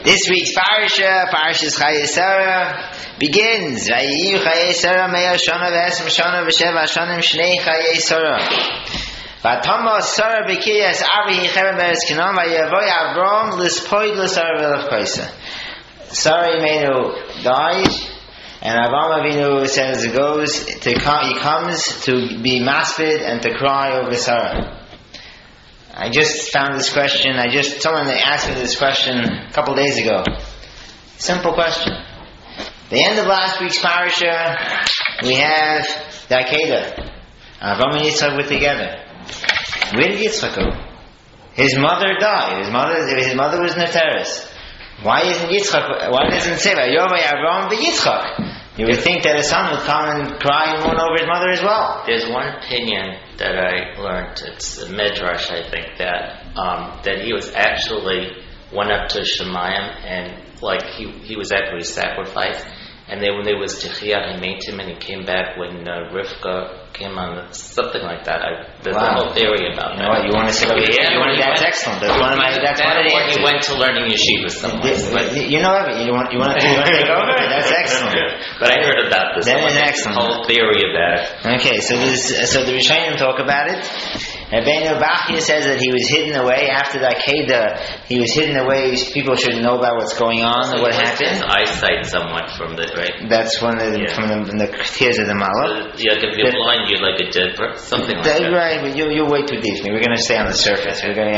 This week's Parashas Chayei Sarah, begins. Vayiyu Chayei Sarah me'ah shana v'esrim shana v'sheva shanim shnei Chayei Sarah. V'atama Sarah b'kiryas Avihi cherem be'eretz Canaan v'yavoy Avram l'spoid l'Sarah v'levkoisa. Sarah Imenu died, and Avram Avinu says it goes to he comes to be maspid and to cry over Sarah. I just found this question. Someone asked me this question a couple days ago. Simple question. The end of last week's parasha, we have the Akedah. Avram and Yitzchak were together. Where did Yitzchak go? His mother died. His mother was Neteres. Why doesn't it say Vayovay Avram v'Yitzchak? You would think that a son would come and cry and mourn over his mother as well. There's one opinion that I learned. It's a midrash, I think, that he was actually went up to Shemayim and he was actually sacrificed. And then when there was Techiyah, he made him, and he came back when Rivka came on, something like that. There's a whole theory about that. What, you want to say? That's excellent. That's one of the answers. He went to learning yeshiva somewhere. You know everything. You want to take over? That's excellent. But I heard about this. That is excellent. Whole theory about it. Okay, so the Rishonim talk about it. Rabbeinu Bachya says that he was hidden away after the Akedah. He was hidden away. People shouldn't know about what's going on or what happened. His eyesight somewhat from the right. That's from the tears of the Malach. Yeah, if you're blind, you're like a dead person. Something like that. Right, but you're way too deep. We're going to stay on the surface. We're going to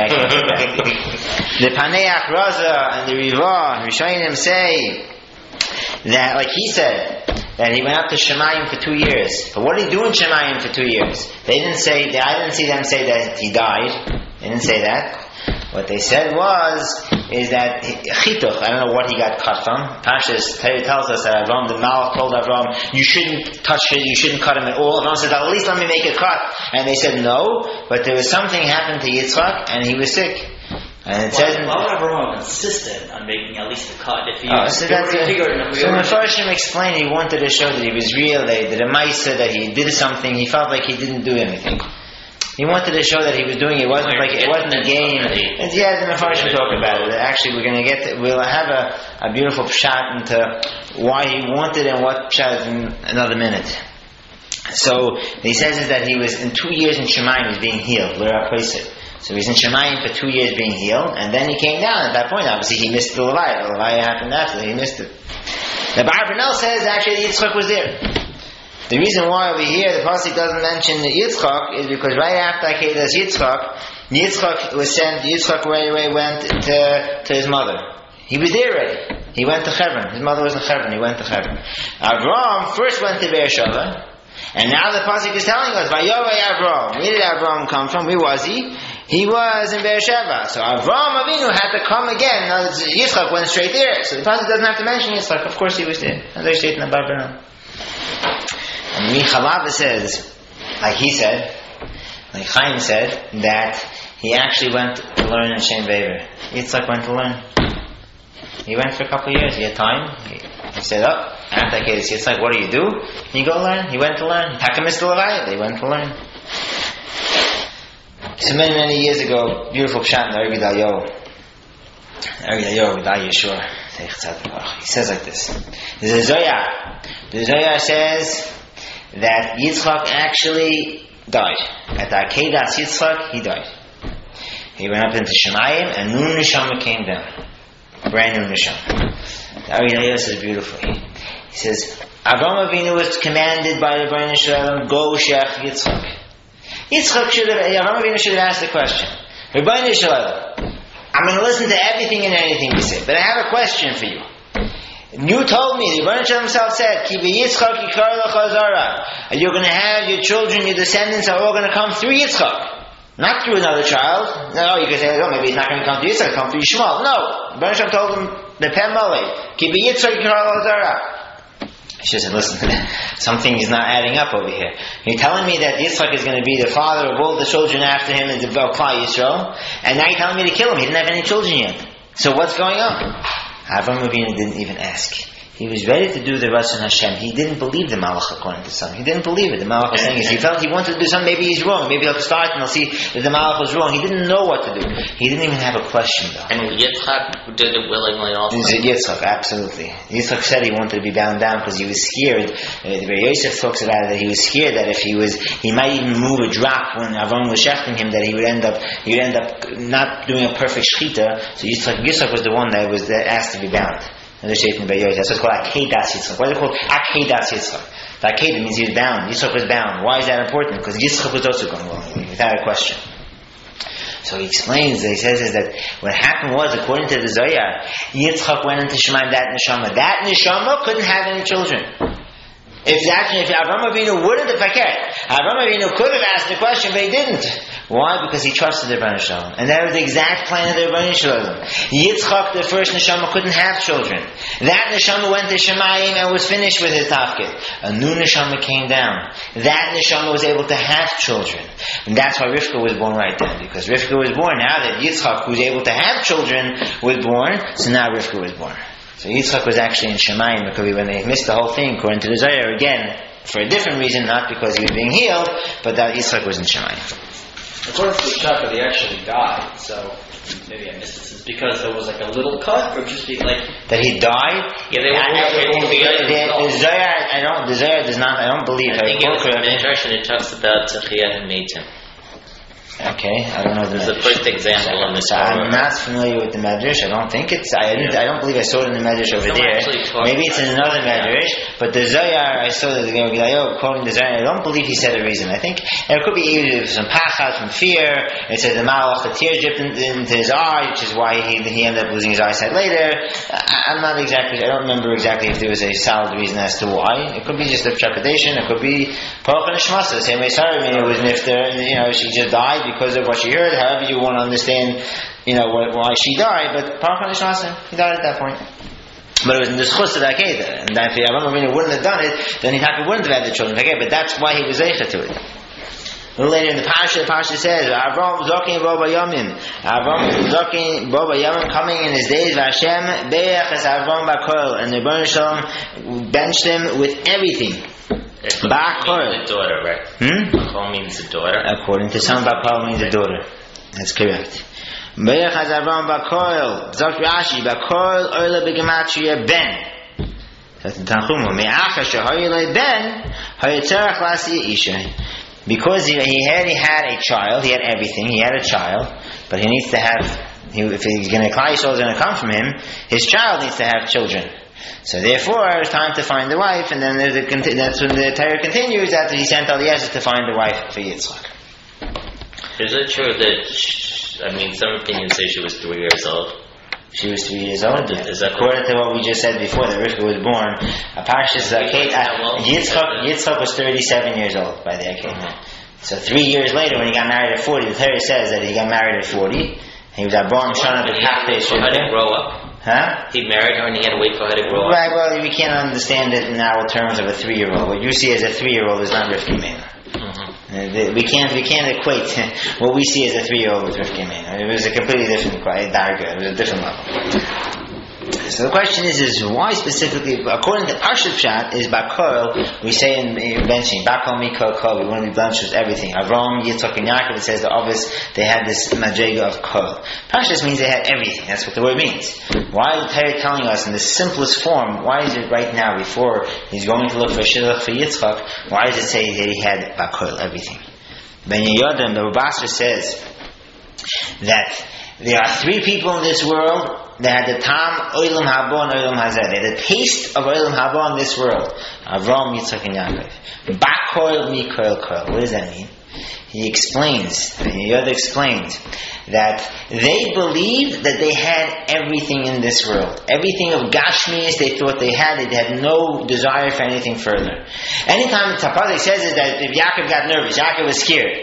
the Paneach Raza and the Rivah Rishonim say that, like he said, that he went up to Shemayim for 2 years. But what did he do in Shemayim for 2 years? I didn't see them say that he died. They didn't say that. What they said is that Chituch, I don't know what he got cut from. Pashas tells us that Avram, the Malach told Avram, you shouldn't touch it, you shouldn't cut him at all. Avram said, at least let me make a cut. And they said no, but there was something happened to Yitzchak, and he was sick. And it says, why would Avraham insisted on making at least a cut? If he so Mepharshim explained he wanted to show that he was real, that he did a Maisa, that he did something. He felt like he didn't do anything. He wanted to show that he was doing it. It wasn't a game. And the Mepharshim talk about it. Actually, we'll have a beautiful pshat into why he wanted and what pshat in another minute. So he says is that he was in 2 years in Shemayim, he was being healed. So he was in Shemayim for 2 years being healed, and then he came down. At that point, obviously, he missed the Levaya. The Levaya happened after, he missed it. The Bar Bernel says, actually, Yitzchak was there. The reason why over here, the Pasuk doesn't mention Yitzchak is because right after Akedas Yitzchak was sent, Yitzchak right away went to his mother. He was there already. He went to Hebron. His mother was in Hebron. He went to Hebron. Avram first went to Beersheba, and now the Pasuk is telling us, Vayovay Avram. Where did Avram come from? Where was he? He was in Beersheba. So Avram Avinu had to come again. Now Yitzchak went straight there. So the Pasuk doesn't have to mention Yitzchak. Of course he was there. As I state in the Bible. And Michalava says, like Chaim said, that he actually went to learn in Shem Vever. Yitzchak went to learn. He went for a couple of years. He had time. He said, after I get this, Yitzchak, what do? You go learn. He went to learn. Takamis to Levaya. They went to learn. So many years ago, beautiful pshat in the Ergi Dalyo, Yeshua. He says like this. There's a Zohar. The Zohar says that Yitzchak actually died. At the Akedas Yitzchak, he died. He went up into Shemayim, and Nun Neshama came down. Brand new Neshama. The Ergi Dalyo says beautifully. He says, Avram Avinu was commanded by the Rebbeinu Shalom, go Shech Yitzchak. Avram Avinu should have asked the question, Rebbeinu Shalom, I'm going to listen to everything and anything you say, but I have a question for you. You told me, the Rebbeinu Shalom himself said, Ki b'Yitzchak yikar lecha zara. You're going to have your children, your descendants are all going to come through Yitzchak. Not through another child. No, you can say, maybe he's not going to come through Yitzchak, come through Yishmael. No. The Rebbeinu Shalom told him, the Pem Malay, Ki b'Yitzchak yikar lecha zara. She said, listen, something is not adding up over here. You're telling me that Yitzchak is going to be the father of all the children after him and develop Klal Yisrael, and now you're telling me to kill him. He didn't have any children yet. So what's going on? Avram Avinu didn't even ask. He was ready to do the Ratzon Hashem. He didn't believe the Malach according to some. He didn't believe it. The Malach was saying, he felt he wanted to do something, maybe he's wrong. Maybe he'll start and he'll see that the Malach was wrong. He didn't know what to do. He didn't even have a question though. And Yitzchak did it willingly also? Yitzchak, absolutely. Yitzchak said he wanted to be bound down because he was scared. The Rebbe Yosef talks about it, that he was scared that if he might even move a drop when Avram was shechting him, that he would end up not doing a perfect shechita. So Yitzchak was the one that was asked to be bound. That's what's called Akedas Yitzchak. Why is it called Akedas Yitzchak? The Akedah means he was bound. Yitzchak was bound. Why is that important? Because Yitzchak was also going wrong, without a question. So he explains, he says is that what happened was, according to the Zohar, Yitzchak went into Shemayim, that neshama. That neshama couldn't have any children. If Avraham Avinu wouldn't have Avraham Avinu could have asked the question, but he didn't. Why? Because he trusted the Rebbeinu Shalom. And that was the exact plan of the Rebbeinu Shalom. Yitzchak, the first neshama, couldn't have children. That neshama went to Shemayim and was finished with his tafkid. A new neshama came down. That neshama was able to have children. And that's why Rivka was born right then. Because Rivka was born. Now that Yitzchak, who was able to have children, was born, so now Rivka was born. So Yitzchak was actually in Shemayim because when they missed the whole thing, according to the Zohar, again, for a different reason, not because he was being healed, but that Yitzchak was in Shemayim. According to the chapter, he actually died, so maybe I missed this. Is because there was like a little cut, or just like that he died? Yeah, they were the Zohar does not, I don't believe. I think it was in the Midrash, and it talks about Tzachiyah and Meitim. Okay, I don't know the Medrash. The first example on this. I'm not familiar with the Medrash. I don't think it's. I don't believe I saw it in the Medrash over there. Maybe it's in another Medrash. But the Zohar, I saw that the Gelayo quoting the Zohar. I don't believe he said a reason. I think there could be either some pachad, from fear. It says the Malach, the tear dripped into his eye, which is why he ended up losing his eyesight later. I don't remember exactly if there was a solid reason as to why. It could be just a trepidation. It could be Paroch and Shmasa. Same way Sarah was nifter. She just died because of what she heard. However you want to understand, why she died, but Parach HaNishmasa, he died at that point. But it was in the schus of the Akedah, and if Avraham Avinu wouldn't have done it, then he wouldn't have had the children. Okay, but that's why he was zeicha to it. A little later in the Parsha says, Avram Zokin Boba Yamin. Avram Zokin Boba Yamin, coming in his days, Vashem Be'ech as Avram Bakol, and the Rebbeinu Shalom benched him with everything. Bakol means the daughter, right? Bakol means the daughter. According to some, Bakol means the daughter. That's correct. Be'ech as Avram Bakol, Zok Rashi, Bakol Oila B'Gematria Ben. That's in Tanchuma. Me'acha Shehoyeloi Ben, Hoyetzerach Lasi Isha. Because he already had a child, he had everything, he had a child, but he needs to have, if he's going to, Klal Yisrael is going to come from him, his child needs to have children. So therefore, it's time to find a wife, and then that's when the Torah continues, after he sent Eliezer to find a wife for Yitzchak. Is it true that, some opinions say she was 3 years old? She was 3 years old. Is that according to what we just said before, that Rivka was born. Yitzchak was 37 years old by the Akedah. So 3 years later, when he got married at 40, the Torah says that he got married at 40. He was at Baruch Shana the Kaftei. For her to grow up. Huh? He married her and he had to wait for her to grow up. Right. Well, we can't understand it in our terms of a 3-year-old. What you see as a 3-year-old is not Rivka Meina. We can't equate what we see as a 3-year-old with Rivka Meina. It was a completely different darga. It was a different level. So the question is why specifically, according to Parshat Pshat, is Bakol, we say in benching, Bakol Mikol Kol, we want to be blemished with everything. Avram, Yitzchak, and Yaakov, it says the obvious, they had this madrega of Kol. Parshat means they had everything. That's what the word means. Why is the Torah telling us in the simplest form, why is it right now, before he's going to look for Shidduch for Yitzchak, why does it say that he had Bakol, everything? Ben Yehoyada, the Rabasra says that there are 3 people in this world that had the tam oilam haba and oilam hazeh. They had the taste of oilam haba in this world. Avram, Yitzchak, and Yaakov. Bakol mikol kol. What does that mean? He explains, Yehoyada explains, that they believed that they had everything in this world. Everything of Gashmias they thought they had no desire for anything further. Anytime the Tapadik says is that if Yaakov got nervous, Yaakov was scared.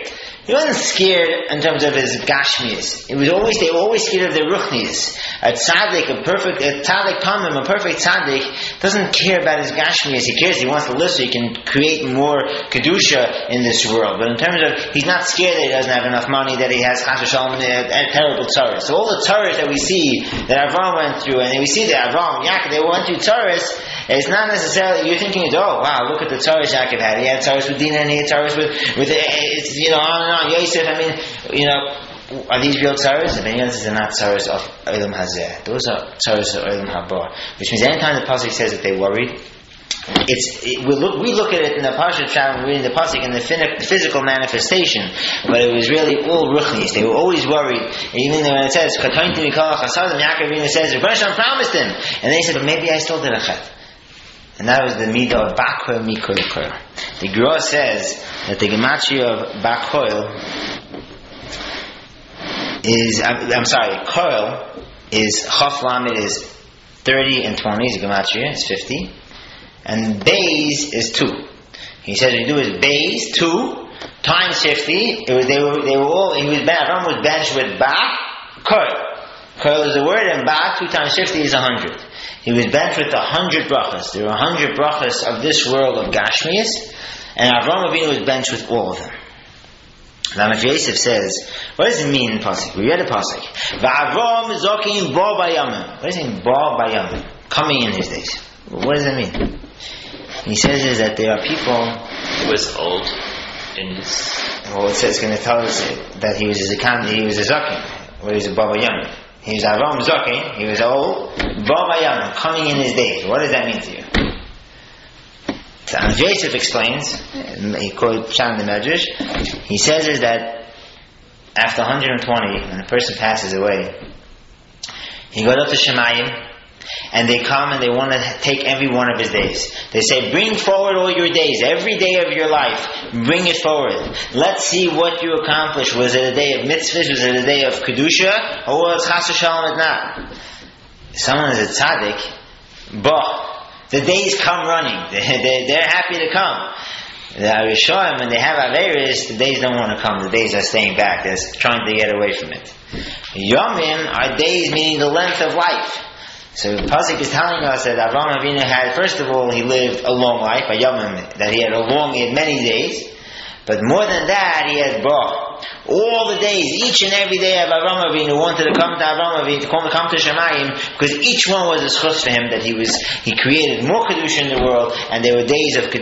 He wasn't scared in terms of his gashmias. They were always scared of their ruchnias. A tzaddik tamim, a perfect tzaddik, doesn't care about his gashmias. He cares. He wants to live so he can create more kedusha in this world. But in terms of, he's not scared that he doesn't have enough money, that he has chas v'shalom and terrible tzaras. So all the tzaras that we see that Avraham went through, and we see that Avraham, Yaakov, they went through tzaras. It's not necessarily you're thinking, oh wow, look at the tzaras Yaakov had. He had tzaras with Dinah, and he had tzaras with it's on and on. Yosef. I mean, are these real tzaras? The many others are not tzaras of Olam Hazeh. Those are tzaras of Olam Haba. Which means anytime the pasuk says that they worried, we look at it in the Parshat Shalom, reading the pasuk in the physical manifestation, but it was really all ruchnis. They were always worried. Even when it says Katointi Mikol Chasadim, Yaakov says Rebbe Hashem promised him, and they said, but maybe I still did a chet. And that was the midah of Bakoil Mikol Koil. The Gra says that the gematria of Bakoil is, Koil is Chaf Lamed is 30 and 20 is the gematria, it's 50, and Beis is 2. He says we do is Beis 2 times 50. Avram was benched with Koil. Koil is the word, and 2 times 50 is 100. He was benched with 100 brachas. There were 100 brachas of this world of Gashmias, and Avraham Avinu was benched with all of them. Now, if Yosef says, what does it mean in Pasuk? We read a Pasuk. V'Avram zokim bo bayamim. What does it mean, bo bayamim? Coming in his days. What does it mean? He says is that there are people who was old in his... Well, it says, it's going to tell us that he was a zokim, or he was a bo bayamim. He was Avram Zokin, he was old, Babayam, coming in his days. What does that mean to you? So Joseph explains, he quotes Shan the Medrash, he says is that after 120, when a person passes away, he goes up to Shemayim, and they come and they want to take every one of his days. They say, bring forward all your days, every day of your life, bring it forward. Let's see what you accomplished. Was it a day of mitzvahs? Was it a day of kedusha? Or was chas v'shalom not? Someone is a tzaddik, the days come running. They're happy to come. The Arishoim, when they have Averis, the days don't want to come. The days are staying back. They're trying to get away from it. Yomim are days meaning the length of life. So the pasuk is telling us that Avraham Avinu had, first of all, he lived a long life, a yomim, that he had many days, but more than that, he had brought all the days, each and every day of Avraham Avinu wanted to come to Avraham Avinu, to come to Shemayim, because each one was a schus for him, that he created more kedusha in the world, and there were days of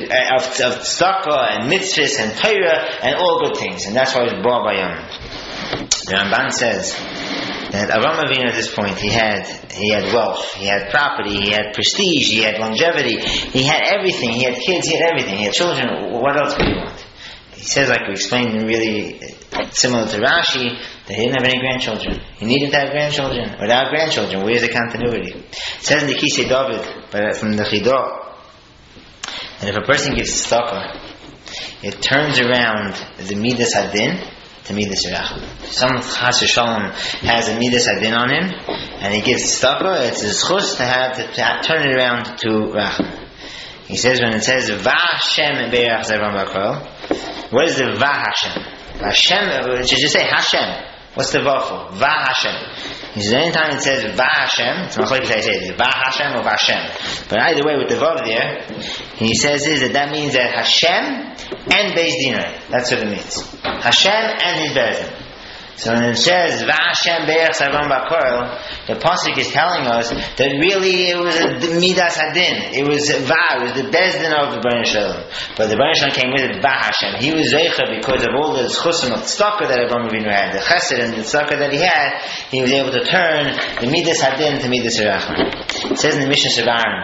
tzedakah and mitzvahs and Torah and all good things, and that's why it was brought by yomim. The Ramban says that Avraham Avinu at this point, he had wealth, he had property, he had prestige, he had longevity, he had everything, he had kids, he had everything, he had children. What else could he want? He says, like we explained, really similar to Rashi, that he didn't have any grandchildren. He needed to have grandchildren. Without grandchildren, where's the continuity? It says in the Kisei David, from the Chidah, that if a person gives tzedakah, it turns around the midas hadin to midas rachman. Some chas v'shalom has a midas hadin on him, and he gives tzedakah, it's his chus to turn it around to rachman. He says when it says V'Hashem be'erach zevram b'kol, what is the V'Hashem? Hashem, it should just say Hashem. What's the Vav for? V'Hashem. He says anytime it says V'Hashem, it's not like I say it, V'Hashem or V'Hashem. But either way, with the Vav there, he says that means that Hashem and Beis Dinai. That's what it means. Hashem and his Beis Din. So when it says V'Hashem be'erach zevram b'kol, the pasuk is telling us that really it was a midas hadin. It was the Beis Din of the Bnei Shalom. But the Bnei Shalom came with it V'Hashem. He was zeicha because of all the chusim of tzedakah that Avraham Avinu had, the chesed and the tzedakah that he had. He was able to turn the midas hadin to midas rachman. It says in the Mishnah Sevarim,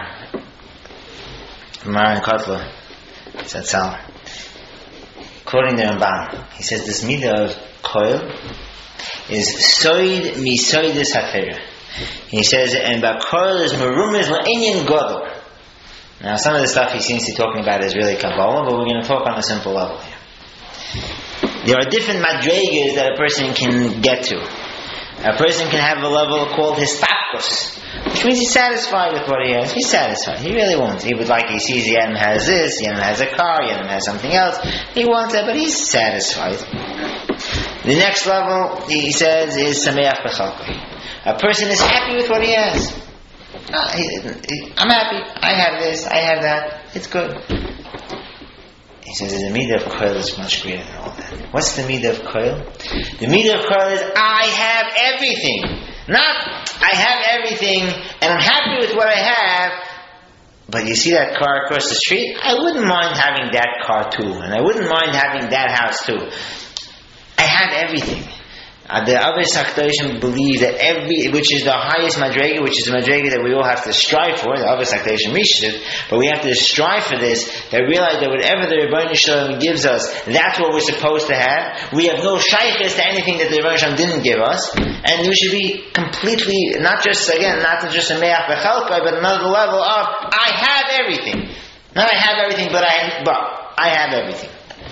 Maran Kotler, Zatzal, quoting the Ramban, he says this midah of koil is soid misoidis hafira. He says, and bakoil is merumiz la'inyan gadol. Now, some of the stuff he seems to be talking about is really Kabbalah, but we're going to talk on a simple level here. There are different madregas that a person can get to. A person can have a level called hispapkos, which means he's satisfied with what he has. He's satisfied. He really wants. He sees the Adam has this, the Adam has a car, the Adam has something else. He wants it, but he's satisfied. The next level, he says, is Sameach B'Chalkoi. A person is happy with what he has. I'm happy. I have this. I have that. It's good. He says the midah of koil is much greater than all that. What's the midah of koil? The midah of koil is I have everything. Not I have everything and I'm happy with what I have. But you see that car across the street? I wouldn't mind having that car too, and I wouldn't mind having that house too. I have everything. The other Sakdoshim believe that which is the highest madrega, which is the madrega that we all have to strive for. The other Sakdoshim reached it, but we have to strive for this. That realize that whatever the Rebbeinu Shalom gives us, that's what we're supposed to have. We have no shaykhs to anything that the Rebbeinu Shalom didn't give us, and we should be completely not just a me'ach v'chalkai, but another level of I have everything. Not I have everything, but I have everything.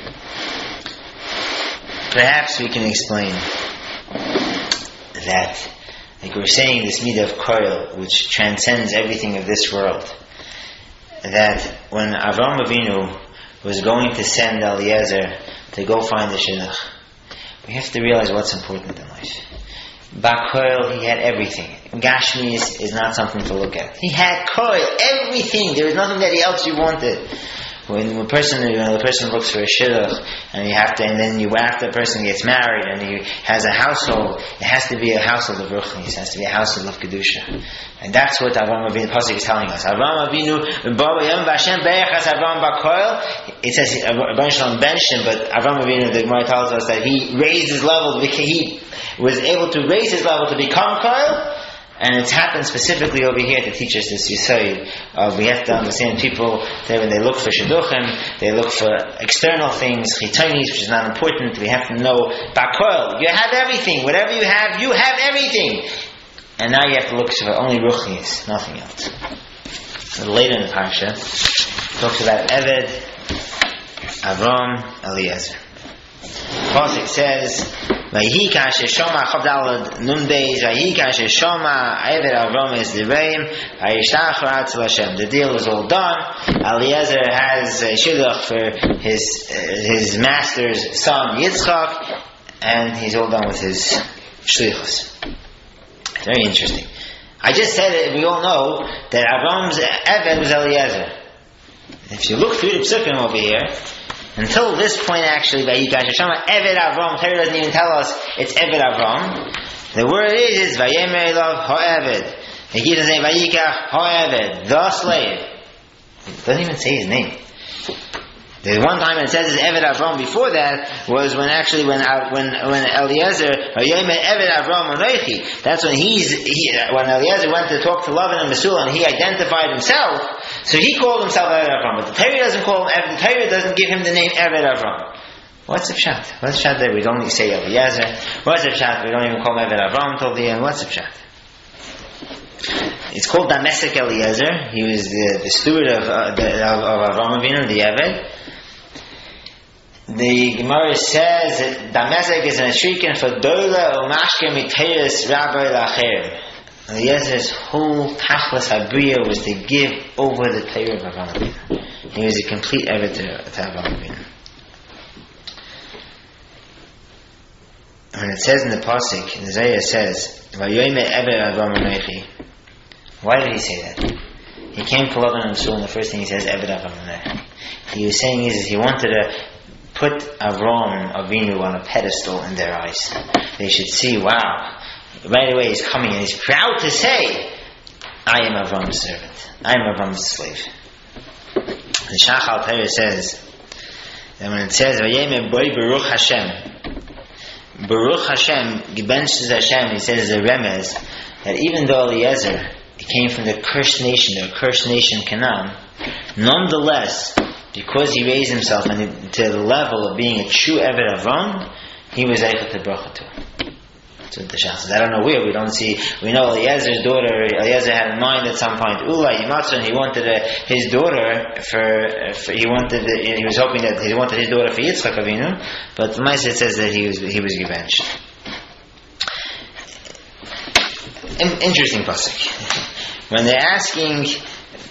Perhaps we can explain that, like we were saying, this midah of koil, which transcends everything of this world, that when Avraham Avinu was going to send Eliezer to go find the shidduch, we have to realize what's important in life. Ba'koil, he had everything. Gashmi is not something to look at. He had koil, everything. There was nothing that else you wanted. When the person looks for a shidduch, and after the person gets married and he has a household, it has to be a household of ruchnis, it has to be a household of kedusha, and that's what Avraham Avinu Pasuk is telling us. Avraham Avinu, it says Rebbeinu Shalom benched him, but Avraham Avinu, the Gemara tells us that he raised his level. He was able to raise his level to become koil. And it's happened specifically over here to teach us this Yisayid. We have to understand people, when they look for shidduchim, they look for external things, chitonis, which is not important. We have to know, Ba'koil, you have everything. Whatever you have everything. And now you have to look for only ruchnis, nothing else. So later in the parsha, talks about Eved, Avram, Eliezer. Pasuk says, Vayhi kasher shoma chavdalad nun beis. Vayhi kasher shoma Eved Avram is Divrayim. Vayishtach ratz Hashem. The deal is all done. Eliezer has a shidduch for his master's son Yitzchak, and he's all done with his shlichus. Very interesting. I just said it. We all know that Avram's Eved was Eliezer. If you look through the psukim over here, until this point, actually, Vayikash Shama Eved Avram, Torah doesn't even tell us it's Eved Avram. The word is Vayemer Elav Ha'eved. He keeps on saying Vayikach Ha'eved, the slave. It doesn't even say his name. The one time it says it's Eved Avram before that was when Eliezer Vayemer Eved Avram Reichi. That's when when Eliezer went to talk to Lavan and Mesulah, and he identified himself. So he called himself Eved Avram, but the Torah doesn't call him. The Torah doesn't give him the name Eved Avram. What's the pshat? What's the pshat there? We don't say Eliezer. What's the pshat? We don't even call him Eved Avram until the end. What's the pshat? It's called Damesek Eliezer. He was the steward of Avram Avinu, the Eved. The Gemara says that Damesek is an ashrikin for Doila Umashke Miteris Rabbi Lacher. Eliezer's whole tachlis habriya was to give over the Torah of Avraham Avinu. He was a complete Eved to Avraham Avinu. When it says in the pasuk, in Isaiah says, "Vayomer Eved Avraham Avinu." Why did he say that? He came to Lavan and Mesulah, and the first thing he says, "Eved Avraham Avinu." He was saying is he wanted to put Avraham Avinu on a pedestal in their eyes. They should see, wow. Right away he's coming and he's proud to say, I am Avram's servant. I am Avram's slave. The Shachal Torah says that when it says Vayemer Boi Baruch Hashem, Baruch Hashem, Gebenches Hashem, he says a remez that even though Eliezer came from the cursed nation Canaan, nonetheless, because he raised himself to the level of being a true Eved Avram, he was able to bracha to him. So the Shach says, I don't know where, we know Eliezer's daughter, Eliezer had in mind at some point, Ula Yimatzon, he wanted his daughter he was hoping that he wanted his daughter for Yitzchak Avinu, but the Maaseh says that he was gebenched. Interesting pasuk. When they're asking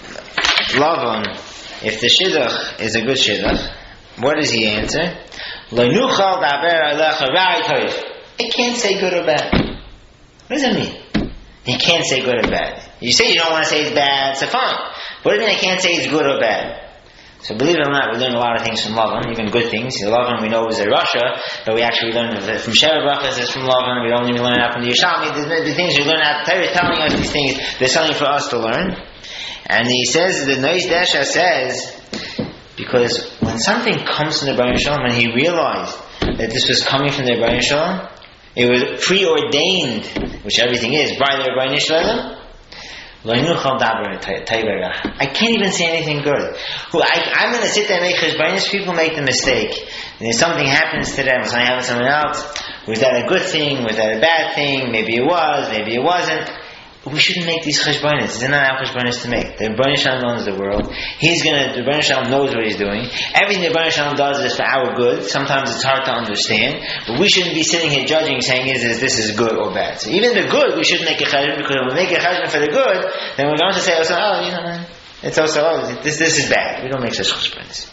Lavan if the shidduch is a good shidduch, what does he answer? It can't say good or bad. What does that mean? You can't say good or bad. You say you don't want to say it's bad, so fine. What do you mean I can't say it's good or bad? So believe it or not, we learn a lot of things from Lavan, even good things. Lavan we know is a Rasha, but we actually learn from Sheva Brachas is from Lavan. We don't even learn it from the Yerushalmi. The things we learn out, Torah is telling us these things. There's something for us to learn. And he says, the Nois Desha says, because when something comes from the Rebbeinu Shalom, when he realized that this was coming from the Rebbeinu Shalom, it was preordained, which everything is, by the Rebbeinu Shalom. I can't even say anything good. I'm going to sit there and make cheshbonos. People make the mistake. And if something happens to them, something happens to someone else, was that a good thing? Was that a bad thing? Maybe it was, maybe it wasn't. We shouldn't make these cheshbonos. These are not our cheshbonos to make. The Rebbeinu Shalom owns the world. The Rebbeinu Shalom knows what he's doing. Everything the Rebbeinu Shalom does is for our good. Sometimes it's hard to understand. But we shouldn't be sitting here judging, saying, this is good or bad. So even the good, we shouldn't make a cheshbon, because when we make a cheshbon for the good, then we're going to say, it's also, this is bad. We don't make such cheshbonos.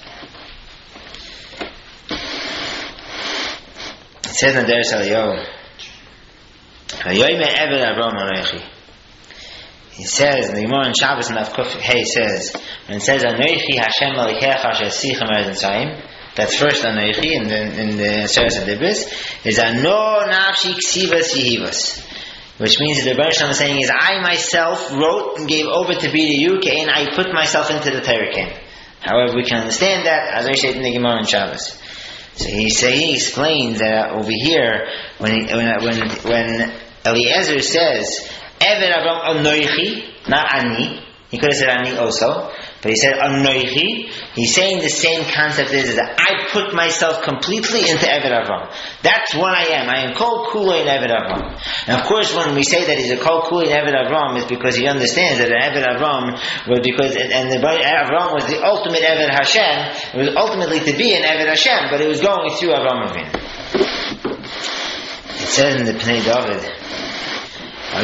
It says in Deres Eliyahu, he says, in the Gemara in Shabbos and Avkuf Hey says, when it says, Anoichi Hashem Malikecha Shesichem Eretzayim, that's first Anoichi in the Seres HaDibros, is Ano Nafshi Ksivas Yehivas, which means that the Rebbeinu Shalom is saying is, I myself wrote and gave over to be to you, and I put myself into the Torah King. However, we can understand that, as I said in the Gemara in Shabbos. So he explains that over here, when Eliezer says, Eved Avram Anoichi, not Ani. He could have said Ani also, but he said Anoichi. He's saying the same concept is that I put myself completely into Eved Avram. That's what I am. I am Kol Kula in Eved Avram. And of course, when we say that he's a Kol Kula in Eved Avram, it's because he understands that Eved Avram was Avram was the ultimate Eved Hashem. It was ultimately to be an Eved Hashem, but it was going through Avram Avinu. It says in the Pnei David, it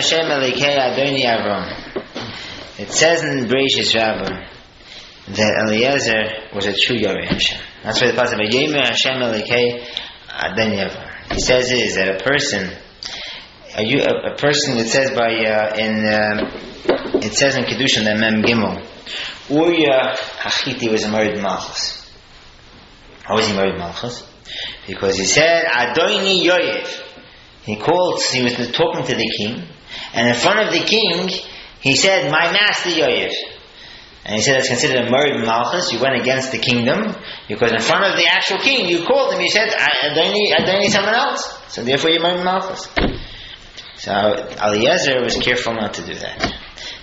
says in Bereishis Rabbah that Eliezer was a true Yoreh Hashem. That's why the passage about Yomer Hashem Elikei Adon Yavram. He says is that a person, it says it says in Kedushin that Mem Gimel, Uriah Hachiti was a married Malchus. How was he married Malchus? Because he said Adoni Yoyev. He was talking to the king, and in front of the king, he said, my master Yoyev. And he said that's considered a murder malchus. You went against the kingdom, because in front of the actual king, you called him, you said, I don't need someone else. So therefore you murdered malchus. So Eliezer was careful not to do that.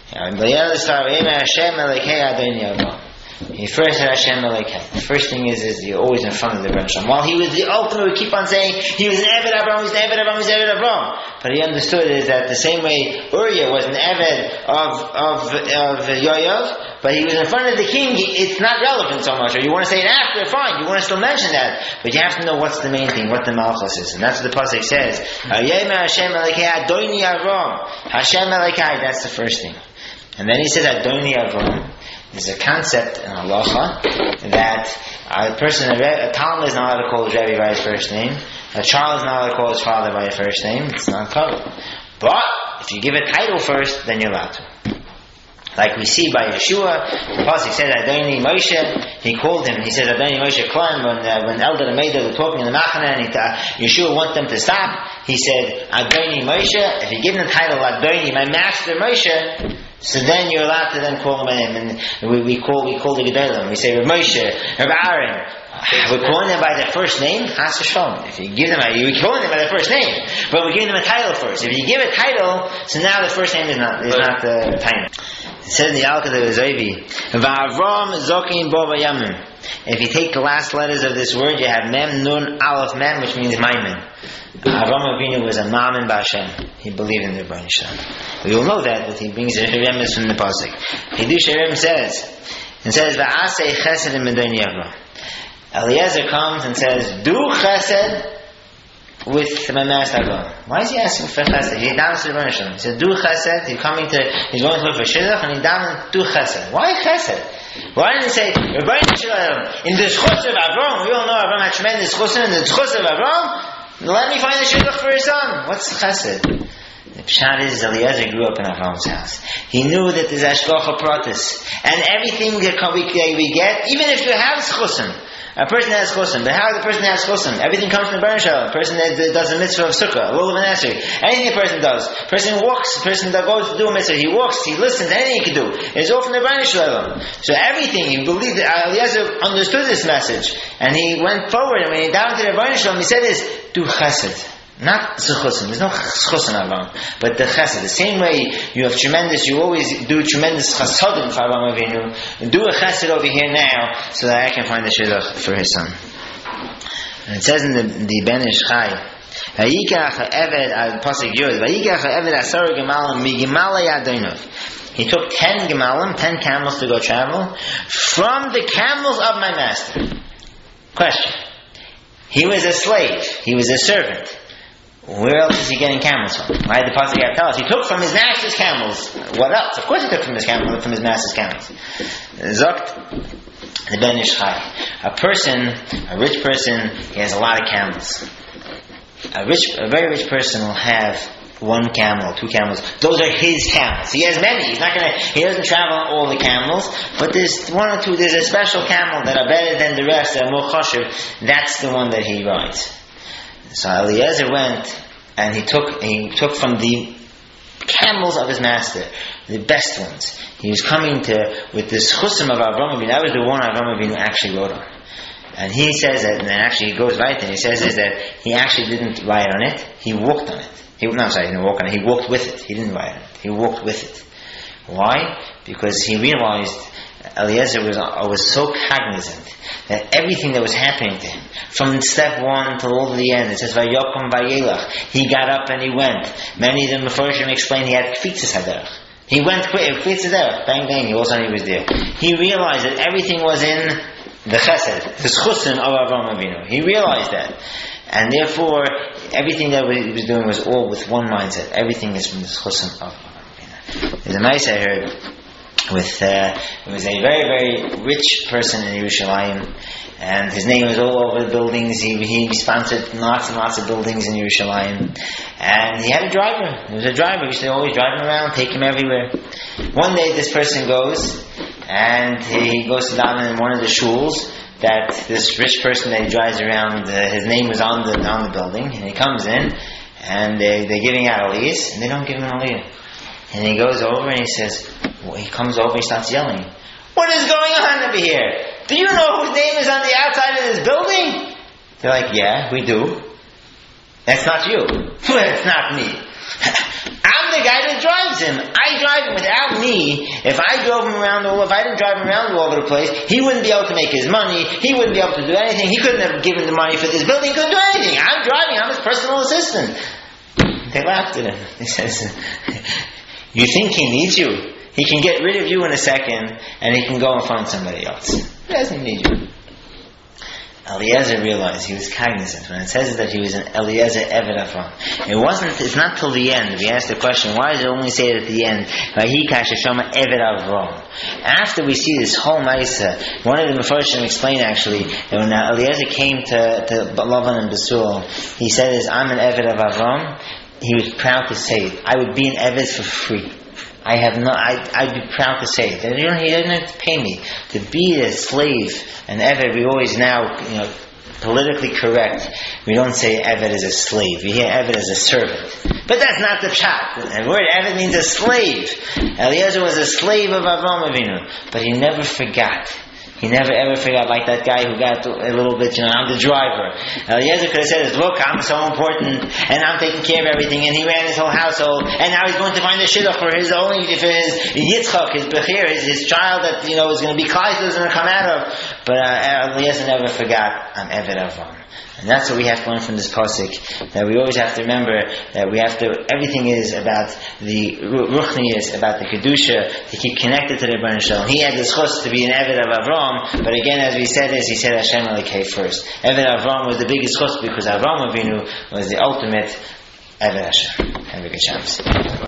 He first said Hashem Elokai. The first thing is you're always in front of the Rebbeinu Shalom. While he was the ultimate, we keep on saying he was an Eved Avram, he's an Eved Avram, he's an Eved Avram. But he understood is that the same way Uriah was an Eved of Yoav, but he was in front of the king, it's not relevant so much. Or you want to say it after, fine, you want to still mention that. But you have to know what's the main thing, what the Malchus is. And that's what the Pasuk says. Hashem Elokai, Adoni Avram. Hashem Elokai, that's the first thing. And then he says Adoni Avram. There's a concept in halacha that a Talmud is not allowed to call his Rebbe by his first name. A child is not allowed to call his father by his first name. It's not covered. But if you give a title first, then you're allowed to. Like we see by Yeshua, the pasuk says Adoni Moshe. He called him. He said Adoni Moshe Klan when Eldad and Meidad were talking in the Machane, and Yeshua wanted them to stop. He said Adoni Moshe. If you give him the title Adoni, my master Moshe, so then you're allowed to then call him by name. And we call the Gedolim. We say Rav Moshe, Rav Aaron. We're calling them by their first name. Chas v'shalom. If you give them, you're calling them by their first name, but we're giving them a title first. If you give a title, so now the first name is not the title. It says in the Alka of Zoivi, Va'avram zokin bo v'yamim. If you take the last letters of this word, you have Mem, Nun, Aleph, Mem, which means Maimin. Avram Avinu was a Mamin B'Hashem. He believed in the Rebbeinu Shalom. We all know that, but he brings the Remes from the pasuk. Hidush Harim says, Va'asei chesed in Medoni Avram. Eliezer comes and says, do chesed with my master Avram. Why is he asking for chesed? He davens to the Rebbeinu Shalom. He said, do chesed. He's going to look for shidduch, and he davens, do chesed. Why chesed? Why didn't he say, Rebbeinu Shalom, in the schus of Avram, we all know Avram had tremendous chusim, in the schus of Avram, let me find the shidduch for his son. What's chesed? The pshat is Eliezer grew up in Avram's house. He knew that there's hashgacha pratis, and everything that we get, even if you have chusim, a person has chusim, but how the person has chusim? Everything comes from the Rebbeinu Shalom. A person that does a mitzvah of sukkah, a lulav and esrog, anything a person does. A person walks, a person that goes to do a mitzvah, he walks, he listens, anything he can do. It's all from the Rebbeinu Shalom. So everything, he believed that Eliezer understood this message, and he went forward, and when he down to the Rebbeinu Shalom, he said this, do chesed. Not zechusim. There's no zechusim Avram, but the chesed. The same way you have tremendous, you always do tremendous chasadim for Avram Avinu. Do a chesed over here now, so that I can find the shidduch for his son. And it says in the Ben Ish Chai, Vayikach ha'eved pasuk Yud. Vayikach ha'eved asar gemalim migimalei adonov. He took 10 gemalim, 10 camels to go travel from the camels of my master. Question: he was a slave. He was a servant. Where else is he getting camels from? Why did the pasuk have to tell us? He took from his master's camels. What else? Of course he took from his master's camels. Zokt the Ben Ish Chai. A rich person, he has a lot of camels. A very rich person will have 1 camel, 2 camels. Those are his camels. He has many. He doesn't travel on all the camels, but there's 1 or 2, there's a special camel that are better than the rest, that are more chashuv. That's the one that he rides. So Eliezer went and he took from the camels of his master, the best ones. He was coming with this chusim of Avram Avinu. That was the one Avram Avinu actually rode on. And he says that, and actually he goes right there. He says is that he actually didn't ride on it. He walked on it. He didn't walk on it. He walked with it. He didn't ride on it. He walked with it. Why? Because he realized Eliezer was so cognizant that everything that was happening to him, from step 1 till all the end, it says Vayokom Vayelach. He got up and he went. Many of the Mefarshim explain he had kfitzas haderech. He went quick, kfitzas haderech, bang bang. All of a sudden he was there. He realized that everything was in the chesed, the chusim of Avram Avinu. He realized that, and therefore everything that he was doing was all with one mindset. Everything is from the chusim of Avram Avinu. There's a nice I heard. It was a very, very rich person in Yerushalayim, and his name was all over the buildings. He sponsored lots and lots of buildings in Yerushalayim, and he had a driver. There was a driver. He used to always drive him around, take him everywhere. One day this person goes, and he goes to daven in one of the shuls that this rich person that he drives around, his name was on the building, and he comes in, and they're giving out aliyahs, and they don't give him an aliyah. And he goes over and he comes over and he starts yelling, "What is going on over here? Do you know whose name is on the outside of this building?" They're like, "Yeah, we do." "That's not you." "It's not me. I'm the guy that drives him. I drive him. Without me, if I didn't drive him around all over the place, he wouldn't be able to make his money. He wouldn't be able to do anything. He couldn't have given the money for this building. He couldn't do anything. I'm driving. I'm his personal assistant." They laughed at him. He says, "You think he needs you? He can get rid of you in a second, and he can go and find somebody else. He doesn't need you." Eliezer realized, he was cognizant. When it says that he was an Eliezer Eved Avram, it's not till the end. We asked the question, why does it only say it at the end? Vayikash Hashem Eved Avram. After we see this whole Maisa, one of the Mefarshim explained actually, that when Eliezer came to Lavan and Besul, he said, "I'm an Eved of Avram." He was proud to say it. I would be an Eved for free. I'd be proud to say it. He didn't have to pay me. To be a slave, an Eved, we always now, politically correct, we don't say Eved is a slave. We hear Eved as a servant. But that's not the pshat. The word Eved means a slave. Eliezer was a slave of Avram Avinu. But he never forgot. He never ever forgot, like that guy who got a little bit, I'm the driver. Eliezer could have said, "Look, I'm so important, and I'm taking care of everything," and he ran his whole household, and now he's going to find a shidduch for his Yitzchak, his Bechir, his child that, is going to be Klai, is going to come out of. But Eliezer never forgot, I'm Eved Avram. And that's what we have to learn from this pasuk. That we always have to remember that everything is about the ruchnius, about the kedusha, to keep connected to the Rebbeinu Shalom. He had the schus to be an Eved of Avram, but again, as we said this, he said Hashem Elikei first. Eved Avram was the biggest schus because Avram Avinu was the ultimate Eved Hashem. Have a good chance.